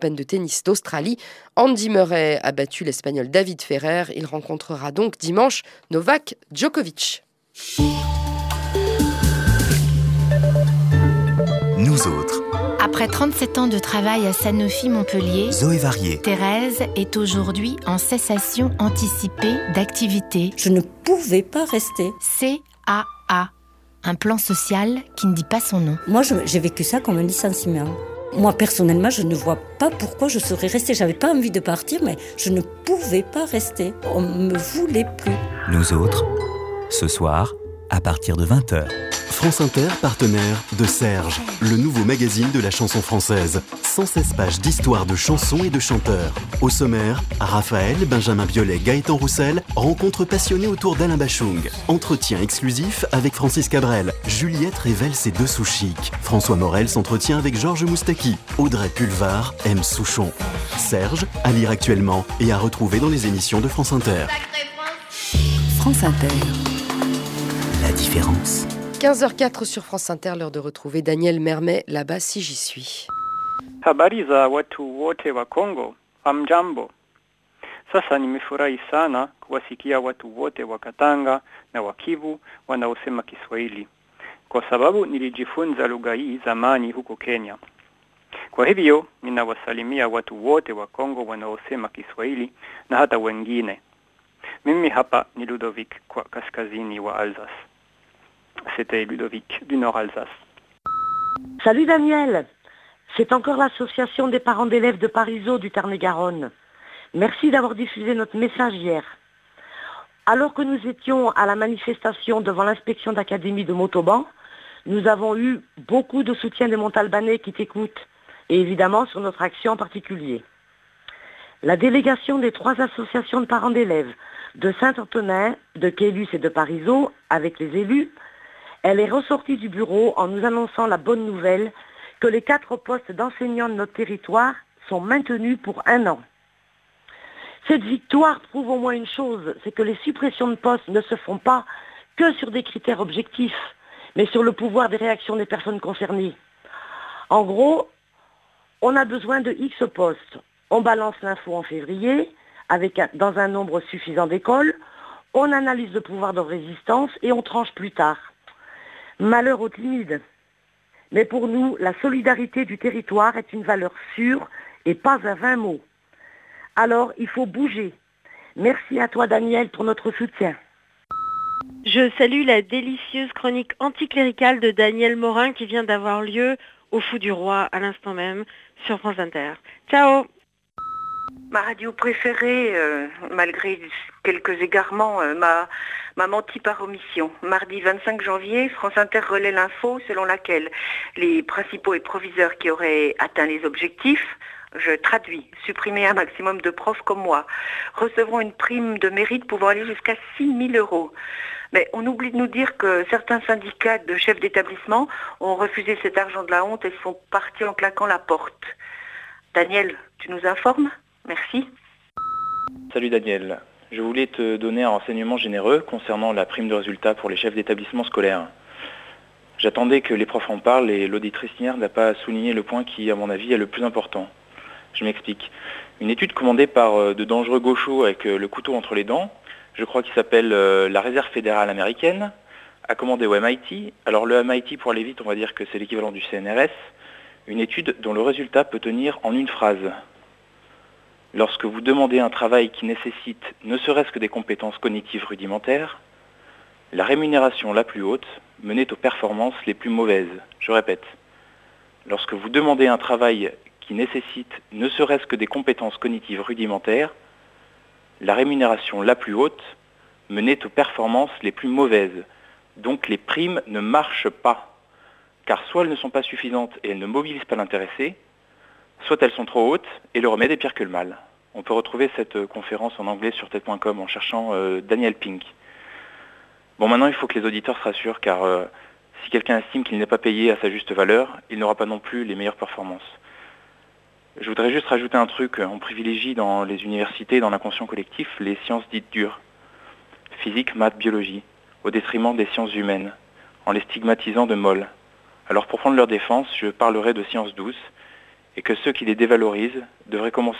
Open de tennis d'Australie. Andy Murray a battu l'Espagnol David Ferrer. Il rencontrera donc dimanche Novak Djokovic. Nous autres. Après 37 ans de travail à Sanofi Montpellier, Zoé Varier. Thérèse est aujourd'hui en cessation anticipée d'activité. Je ne pouvais pas rester. CAA, un plan social qui ne dit pas son nom. Moi, j'ai vécu ça comme un licenciement. Moi, personnellement, je ne vois pas pourquoi je serais restée. J'avais pas envie de partir, mais je ne pouvais pas rester. On ne me voulait plus. Nous autres, ce soir, à partir de 20h. France Inter, partenaire de Serge, le nouveau magazine de la chanson française. 116 pages d'histoire de chansons et de chanteurs. Au sommaire, Raphaël, Benjamin Biolay, Gaëtan Roussel, rencontres passionnées autour d'Alain Bachung. Entretien exclusif avec Francis Cabrel. Juliette révèle ses dessous chics. François Morel s'entretient avec Georges Moustaki. Audrey Pulvar aime Souchon. Serge, à lire actuellement et à retrouver dans les émissions de France Inter. France Inter. La différence. 15h04 sur France Inter, l'heure de retrouver Daniel Mermet, là-bas si j'y suis. Habari za watu wote wa Kongo, hamjambo. Sasa nimefurahi sana kuwasikia watu wote wa Katanga na wa Kivu wanaosema Kiswahili, kwa sababu nilijifunza lugha hii zamani huko Kenya. Kwa hivyo ninawasalimia watu wote wa Kongo wanaosema Kiswahili na hata wengine. Mimi hapa ni Ludovic kwa kaskazini wa Alsace. C'était Ludovic du Nord Alsace. Salut Daniel, c'est encore l'association des parents d'élèves de Parisot du Tarn-et-Garonne. Merci d'avoir diffusé notre message hier. Alors que nous étions à la manifestation devant l'inspection d'académie de Montauban, nous avons eu beaucoup de soutien des Montalbanais qui t'écoutent, et évidemment sur notre action en particulier. La délégation des 3 associations de parents d'élèves de Saint-Antonin, de Quélus et de Parisot, avec les élus, elle est ressortie du bureau en nous annonçant la bonne nouvelle que les 4 postes d'enseignants de notre territoire sont maintenus pour 1 an. Cette victoire prouve au moins une chose, c'est que les suppressions de postes ne se font pas que sur des critères objectifs, mais sur le pouvoir des réactions des personnes concernées. En gros, on a besoin de X postes. On balance l'info en février, dans un nombre suffisant d'écoles, on analyse le pouvoir de résistance et on tranche plus tard. Malheur aux timides. Mais pour nous, la solidarité du territoire est une valeur sûre et pas à 20 mots. Alors, il faut bouger. Merci à toi, Daniel, pour notre soutien. Je salue la délicieuse chronique anticléricale de Daniel Morin qui vient d'avoir lieu au Fou du Roi à l'instant même sur France Inter. Ciao. Ma radio préférée, malgré quelques égarements, m'a menti par omission. Mardi 25 janvier, France Inter relaie l'info selon laquelle les principaux et proviseurs qui auraient atteint les objectifs, je traduis, supprimer un maximum de profs comme moi, recevront une prime de mérite pouvant aller jusqu'à 6 000 €. Mais on oublie de nous dire que certains syndicats de chefs d'établissement ont refusé cet argent de la honte et sont partis en claquant la porte. Daniel, tu nous informes ? Merci. Salut Daniel, je voulais te donner un renseignement généreux concernant la prime de résultat pour les chefs d'établissement scolaire. J'attendais que les profs en parlent et l'auditrice hier n'a pas souligné le point qui, à mon avis, est le plus important. Je m'explique. Une étude commandée par de dangereux gauchos avec le couteau entre les dents, je crois qu'il s'appelle la Réserve fédérale américaine, a commandé au MIT. Alors le MIT, pour aller vite, on va dire que c'est l'équivalent du CNRS, une étude dont le résultat peut tenir en une phrase. Lorsque vous demandez un travail qui nécessite ne serait-ce que des compétences cognitives rudimentaires, la rémunération la plus haute menait aux performances les plus mauvaises. Je répète, lorsque vous demandez un travail qui nécessite ne serait-ce que des compétences cognitives rudimentaires, la rémunération la plus haute menait aux performances les plus mauvaises. Donc les primes ne marchent pas, car soit elles ne sont pas suffisantes et elles ne mobilisent pas l'intéressé, soit elles sont trop hautes et le remède est pire que le mal. On peut retrouver cette conférence en anglais sur TED.com en cherchant Daniel Pink. Bon, maintenant il faut que les auditeurs se rassurent, car si quelqu'un estime qu'il n'est pas payé à sa juste valeur, il n'aura pas non plus les meilleures performances. Je voudrais juste rajouter un truc, on privilégie dans les universités, dans l'inconscient collectif, les sciences dites dures. Physique, maths, biologie, au détriment des sciences humaines, en les stigmatisant de molles. Alors pour prendre leur défense, je parlerai de sciences douces, et que ceux qui les dévalorisent devraient commencer